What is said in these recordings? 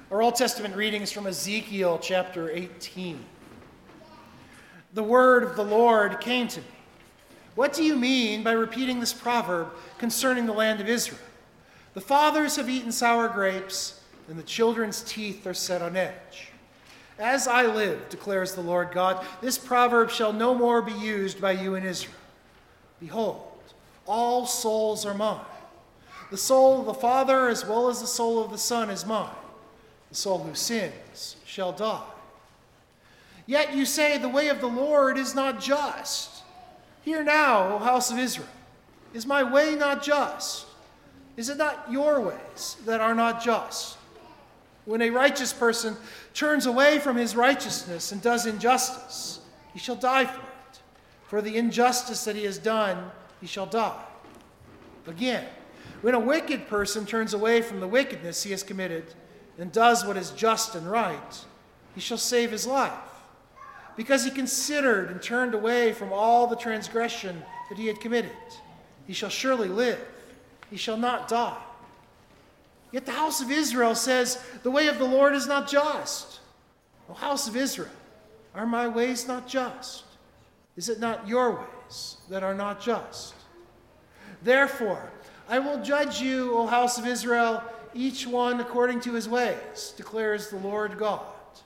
Our Old Testament reading is from Ezekiel chapter 18. The word of the Lord came to me. What do you mean by repeating this proverb concerning the land of Israel? The fathers have eaten sour grapes, and the children's teeth are set on edge. As I live, declares the Lord God, this proverb shall no more be used by you in Israel. Behold, all souls are mine. The soul of the Father as well as the soul of the Son is mine. The soul who sins shall die. Yet you say, the way of the Lord is not just. Hear now, O house of Israel, is my way not just? Is it not your ways that are not just? When a righteous person turns away from his righteousness and does injustice, he shall die for it. For the injustice that he has done, he shall die. Again, when a wicked person turns away from the wickedness he has committed and does what is just and right, he shall save his life. Because he considered and turned away from all the transgression that he had committed, he shall surely live. He shall not die. Yet the house of Israel says, the way of the Lord is not just. O house of Israel, are my ways not just? Is it not your ways that are not just? Therefore, I will judge you, O house of Israel, each one according to his ways, declares the Lord God.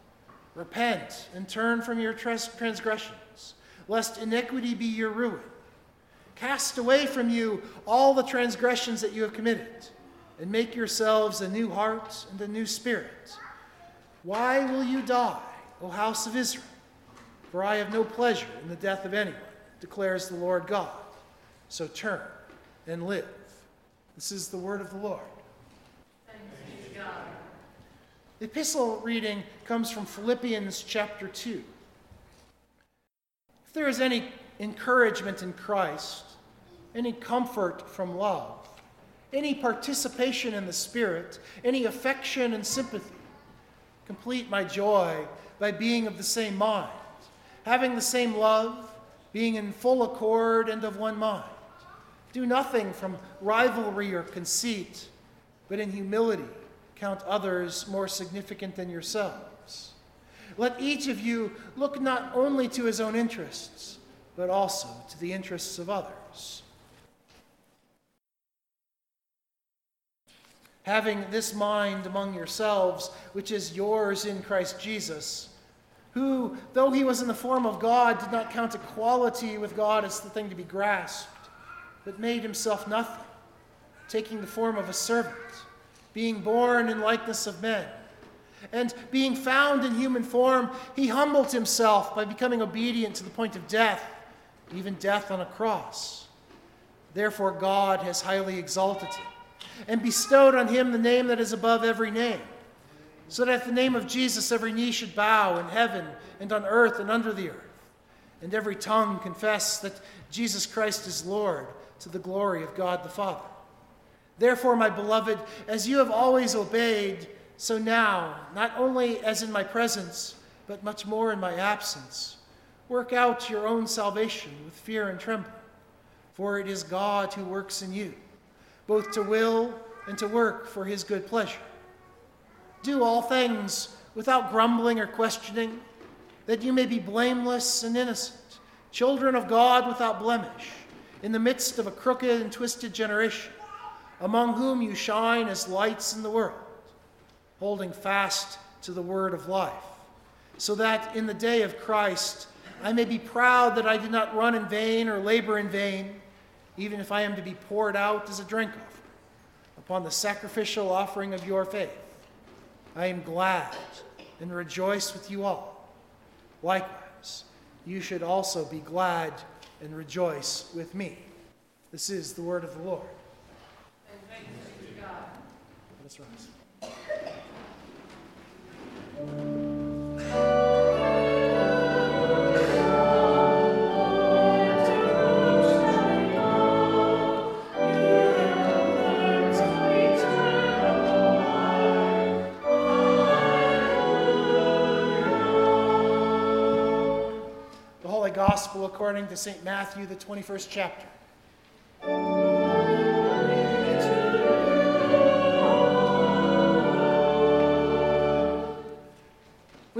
Repent and turn from your transgressions, lest iniquity be your ruin. Cast away from you all the transgressions that you have committed, and make yourselves a new heart and a new spirit. Why will you die, O house of Israel? For I have no pleasure in the death of anyone, declares the Lord God. So turn and live. This is the word of the Lord. Thanks be to God. The epistle reading comes from Philippians chapter 2. If there is any encouragement in Christ, any comfort from love, any participation in the Spirit, any affection and sympathy, complete my joy by being of the same mind, having the same love, being in full accord and of one mind. Do nothing from rivalry or conceit, but in humility count others more significant than yourselves. Let each of you look not only to his own interests, but also to the interests of others. Having this mind among yourselves, which is yours in Christ Jesus, who, though he was in the form of God, did not count equality with God as the thing to be grasped, but made himself nothing, taking the form of a servant, being born in likeness of men. And being found in human form, he humbled himself by becoming obedient to the point of death, even death on a cross. Therefore God has highly exalted him and bestowed on him the name that is above every name, so that at the name of Jesus every knee should bow in heaven and on earth and under the earth, and every tongue confess that Jesus Christ is Lord, to the glory of God the Father. Therefore, my beloved, as you have always obeyed, so now, not only as in my presence, but much more in my absence, work out your own salvation with fear and trembling, for it is God who works in you, both to will and to work for his good pleasure. Do all things without grumbling or questioning, that you may be blameless and innocent, children of God without blemish, in the midst of a crooked and twisted generation, among whom you shine as lights in the world, holding fast to the word of life, so that in the day of Christ I may be proud that I did not run in vain or labor in vain, even if I am to be poured out as a drink offering upon the sacrificial offering of your faith. I am glad and rejoice with you all. Likewise, you should also be glad and rejoice with me. This is the word of the Lord. And thanks be to God. Let us rise. Gospel according to St. Matthew, the 21st chapter.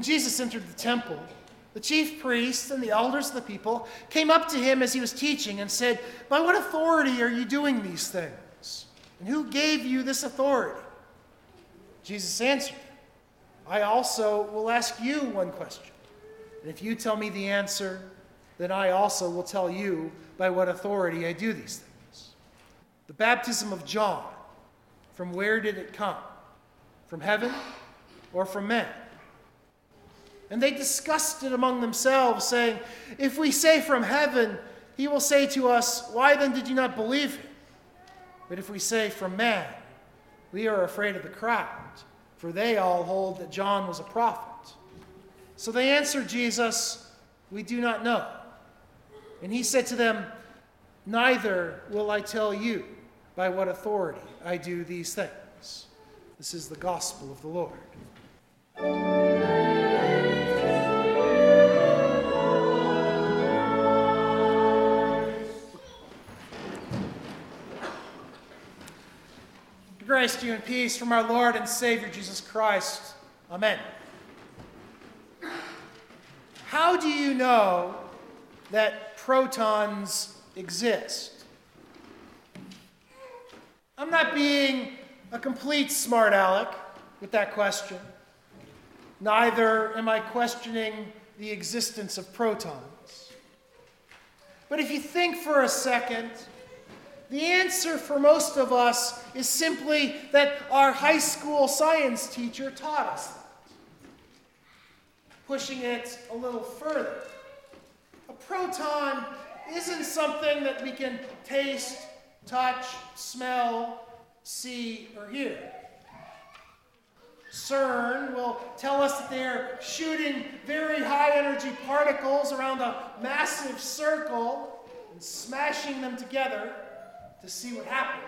When Jesus entered the temple, the chief priests and the elders of the people came up to him as he was teaching and said, "By what authority are you doing these things? And who gave you this authority?" Jesus answered, "I also will ask you one question. And if you tell me the answer, then I also will tell you by what authority I do these things. The baptism of John, from where did it come? From heaven or from men?" And they discussed it among themselves, saying, "If we say from heaven, he will say to us, 'Why then did you not believe him?' But if we say from man, we are afraid of the crowd, for they all hold that John was a prophet." So they answered Jesus, "We do not know." And he said to them, "Neither will I tell you by what authority I do these things." This is the gospel of the Lord. Grace to you and peace from our Lord and Savior Jesus Christ. Amen. How do you know that protons exist? I'm not being a complete smart aleck with that question. Neither am I questioning the existence of protons. But if you think for a second, the answer for most of us is simply that our high school science teacher taught us that. Pushing it a little further, a proton isn't something that we can taste, touch, smell, see, or hear. CERN will tell us that they are shooting very high energy particles around a massive circle and smashing them together to see what happens.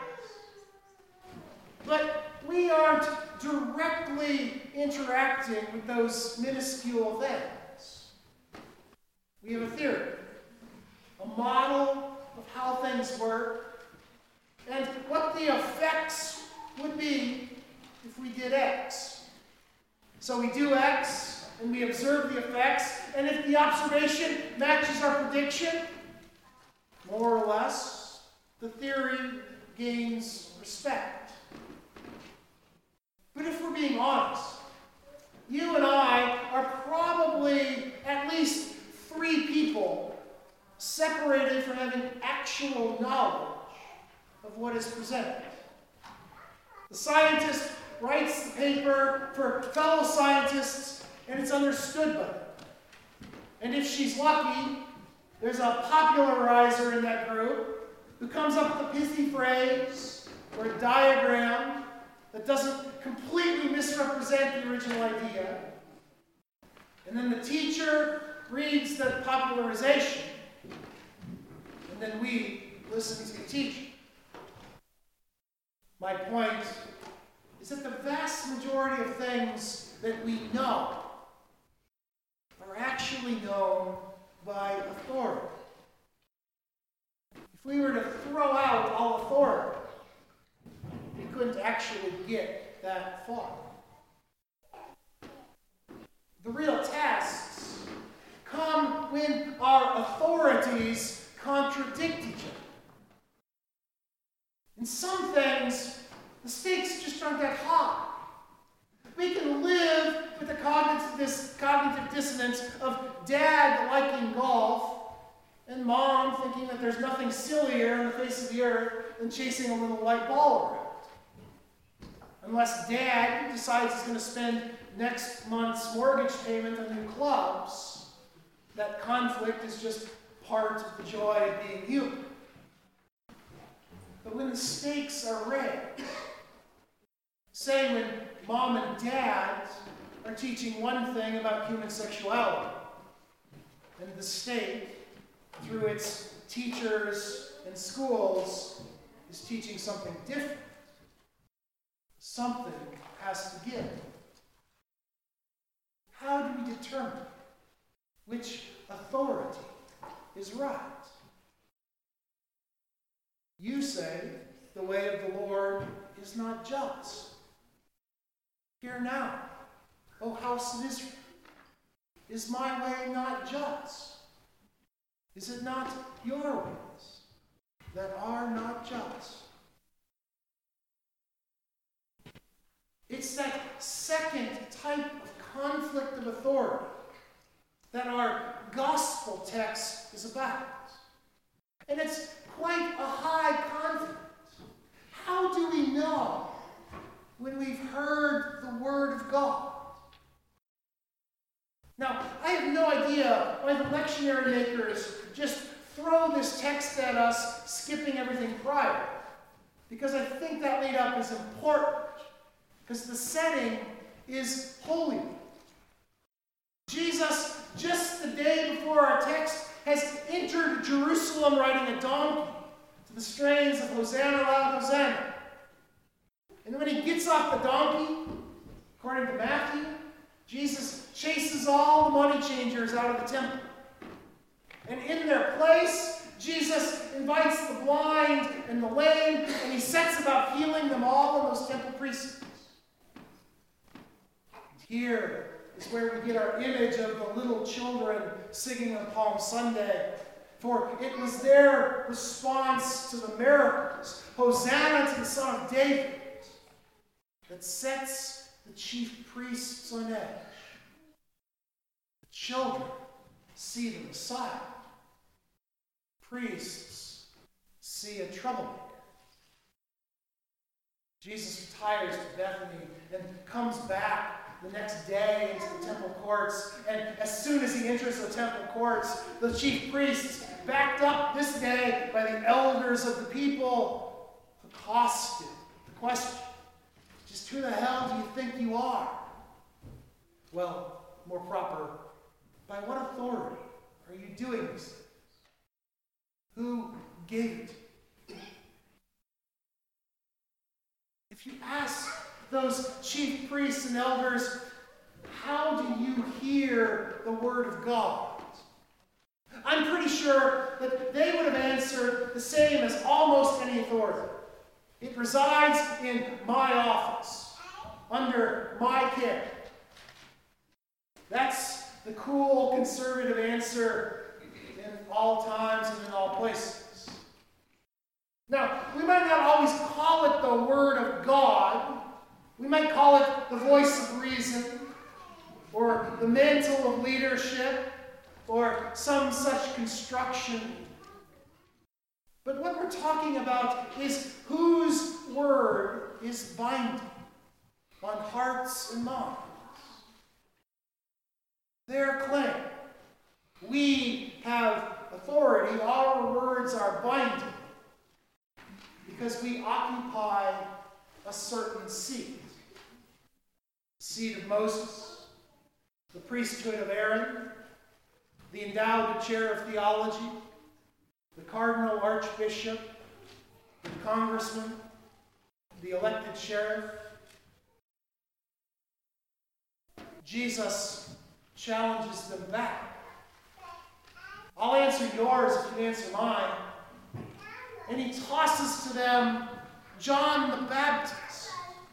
But we aren't directly interacting with those minuscule things. We have a theory, a model of how things work, and what the effects would be if we did X. So we do X, and we observe the effects, and if the observation matches our prediction, more or less, the theory gains respect. But if we're being honest, you and I are probably at least 3 people separated from having actual knowledge of what is presented. The scientist writes the paper for fellow scientists, and it's understood by them. And if she's lucky, there's a popularizer in that group who comes up with a pithy phrase or a diagram that doesn't completely misrepresent the original idea. And then the teacher reads the popularization, and then we listen to the teacher. My point is that the vast majority of things that we know are actually known by authority. If we were to throw out all authority, we couldn't actually get that far. The real tests come when our authorities contradict each other. In some things, the stakes just aren't that high. We can live with the cognitive dissonance of dad liking golf and mom thinking that there's nothing sillier on the face of the earth than chasing a little white ball around. Unless dad decides he's going to spend next month's mortgage payment on new clubs, that conflict is just part of the joy of being human. But when the stakes are raised, say when mom and dad are teaching one thing about human sexuality, and the state, through its teachers and schools, is teaching something different, something has to give. How do we determine which authority is right? You say the way of the Lord is not just. Hear now, O house of Israel, Is my way not just? Is it not your ways that are not just? It's that second type of conflict of authority that our gospel text is about. And it's quite a high conflict. How do we know when we've heard the Word of God? Now, I have no idea why the lectionary makers just throw this text at us, skipping everything prior. Because I think that lead up is important. Because the setting is Holy Week. Jesus, just the day before our text, has entered Jerusalem riding a donkey to the strains of Hosanna, loud Hosanna. And when he gets off the donkey, according to Matthew, Jesus chases all the money changers out of the temple. And in their place, Jesus invites the blind and the lame, and he sets about healing them all in those temple precincts. Here is where we get our image of the little children singing on Palm Sunday. For it was their response to the miracles, Hosanna to the Son of David, that sets the chief priests on edge. The children see the Messiah. Priests see a troublemaker. Jesus retires to Bethany and comes back the next day into the temple courts. And as soon as he enters the temple courts, the chief priests, backed up this day by the elders of the people, accosted the question, just who the hell do you think you are? Well, more proper, by what authority are you doing these things? Who gave it to you? If you ask those chief priests and elders, how do you hear the word of God? I'm pretty sure that they would have answered the same as almost any authority. It resides in my office, under my care. That's the cool, conservative answer in all times and in all places. Now, we might not always call it the Word of God. We might call it the voice of reason, or the mantle of leadership, or some such construction. But what we're talking about is whose word is binding on hearts and minds. Their claim. We have authority, our words are binding, because we occupy a certain seat. The seat of Moses, the priesthood of Aaron, the endowed chair of theology, the cardinal archbishop, the congressman, the elected sheriff. Jesus challenges them back. I'll answer yours if you answer mine. And he tosses to them John the Baptist.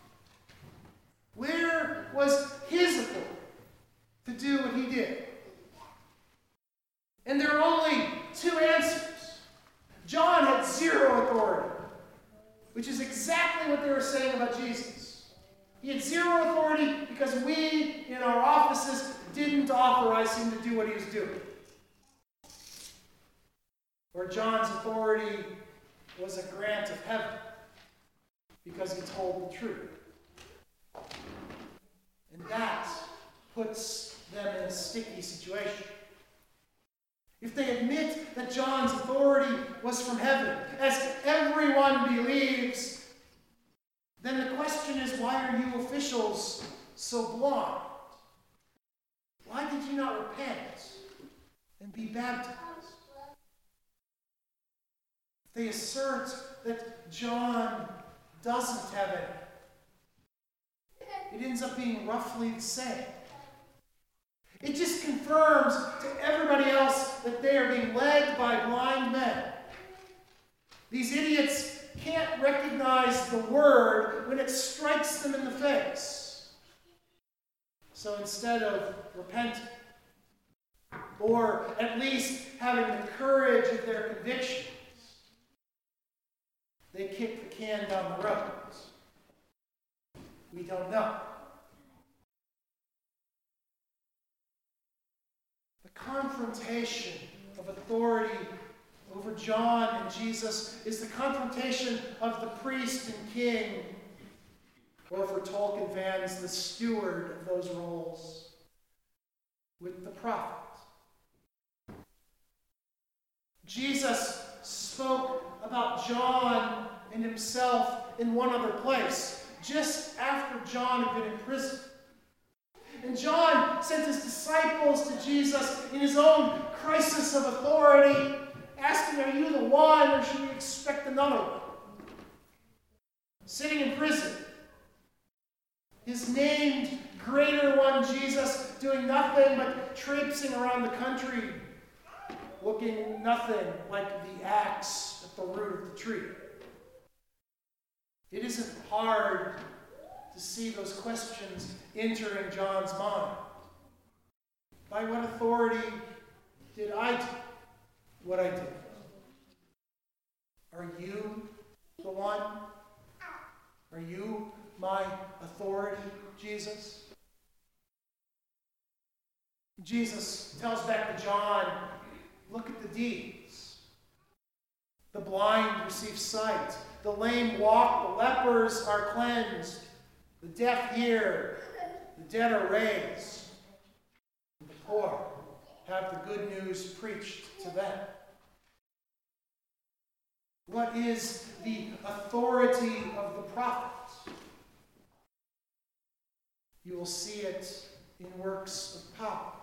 Where was his authority to do what he did? And there are only two answers. John had zero authority, which is exactly what they were saying about Jesus. He had zero authority because we, in our offices, didn't authorize him to do what he was doing. Or John's authority was a grant of heaven because he told the truth. And that puts them in a sticky situation. If they admit that John's authority was from heaven, as everyone believes, then the question is, why are you officials so blind? Why did you not repent and be baptized? If they assert that John doesn't have it, it ends up being roughly the same. It just confirms to everybody else that they are being led by blind men. These idiots can't recognize the word when it strikes them in the face. So instead of repenting or at least having the courage of their convictions, they kick the can down the road. We don't know. The confrontation of authority over John and Jesus is the confrontation of the priest and king, or for Tolkien fans, the steward of those roles, with the prophet. Jesus spoke about John and himself in one other place, just after John had been in prison. And John sent his disciples to Jesus in his own crisis of authority, asking, "Are you the one, or should we expect another one?" Sitting in prison, his named greater one, Jesus, doing nothing but traipsing around the country, looking nothing like the axe at the root of the tree. It isn't hard to see those questions entering John's mind. By what authority did I do what I did? Are you the one? Are you my authority, Jesus? Jesus tells back to John, look at the deeds. The blind receive sight. The lame walk. The lepers are cleansed. The deaf hear. The dead are raised. And the poor have the good news preached to them. What is the authority of the prophet? You will see it in works of power.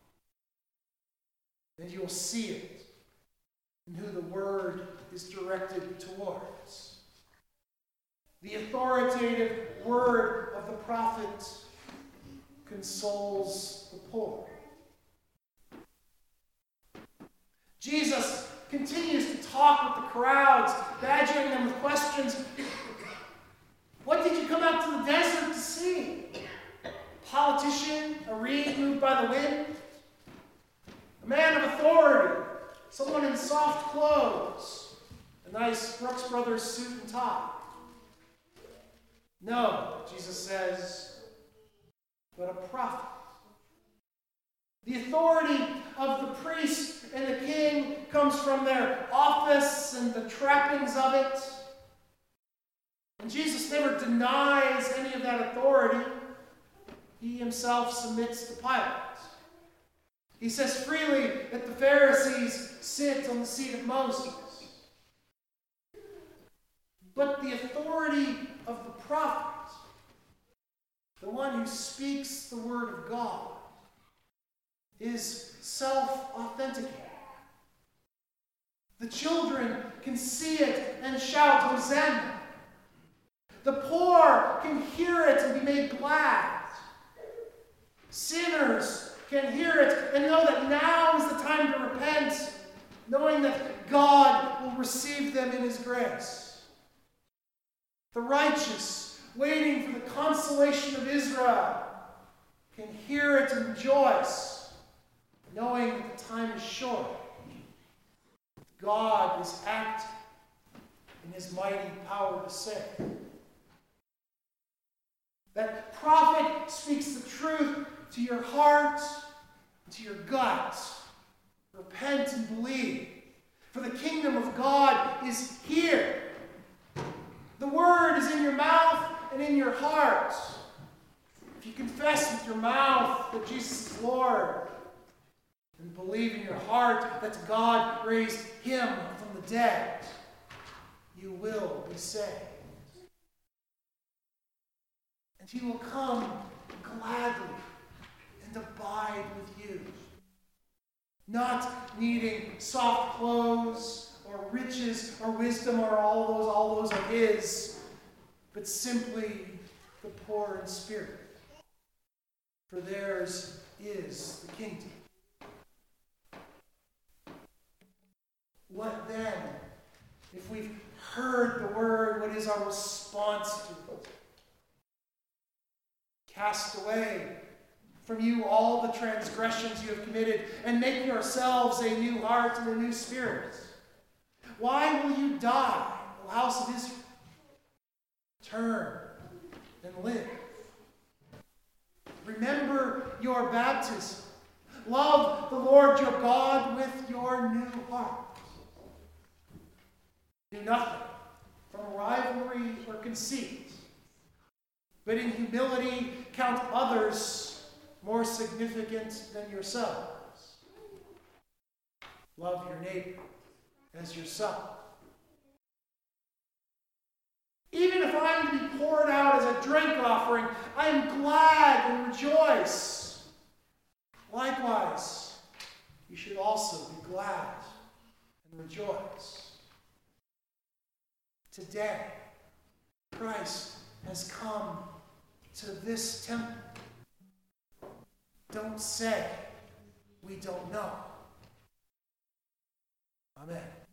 And you will see it in who the word is directed towards. The authoritative word of the prophet consoles the poor. Jesus continues to talk with the crowds, badgering them with questions. What did you come out to the desert to see? A politician, a reed moved by the wind? A man of authority, someone in soft clothes, a nice Brooks Brothers suit and tie? No, Jesus says, but a prophet. The authority of the priest and the king comes from their office and the trappings of it. And Jesus never denies any of that authority. He himself submits to Pilate. He says freely that the Pharisees sit on the seat of Moses. But the authority of the prophet, the one who speaks the word of God, is self-authenticating. The children can see it and shout, Hosanna. The poor can hear it and be made glad. Sinners can hear it and know that now is the time to repent, knowing that God will receive them in his grace. The righteous, waiting for the consolation of Israel, can hear it and rejoice, knowing that the time is short. God is acting in his mighty power to save. That prophet speaks the truth to your heart and to your gut. Repent and believe, for the kingdom of God is here. The word is in your mouth and in your heart. If you confess with your mouth that Jesus is Lord, and believe in your heart that God raised him from the dead, you will be saved. And he will come gladly and abide with you. Not needing soft clothes or riches or wisdom or all those are his, but simply the poor in spirit. For theirs is the kingdom. What then, if we've heard the word, what is our response to it? Cast away from you all the transgressions you have committed, and make yourselves a new heart and a new spirit. Why will you die, O house of Israel? Turn and live. Remember your baptism. Love the Lord your God with your new heart. Do nothing from rivalry or conceit, but in humility count others more significant than yourselves. Love your neighbor as yourself. Even if I'm to be poured out as a drink offering, I am glad and rejoice. Likewise, you should also be glad and rejoice. Today, Christ has come to this temple. Don't say we don't know. Amen.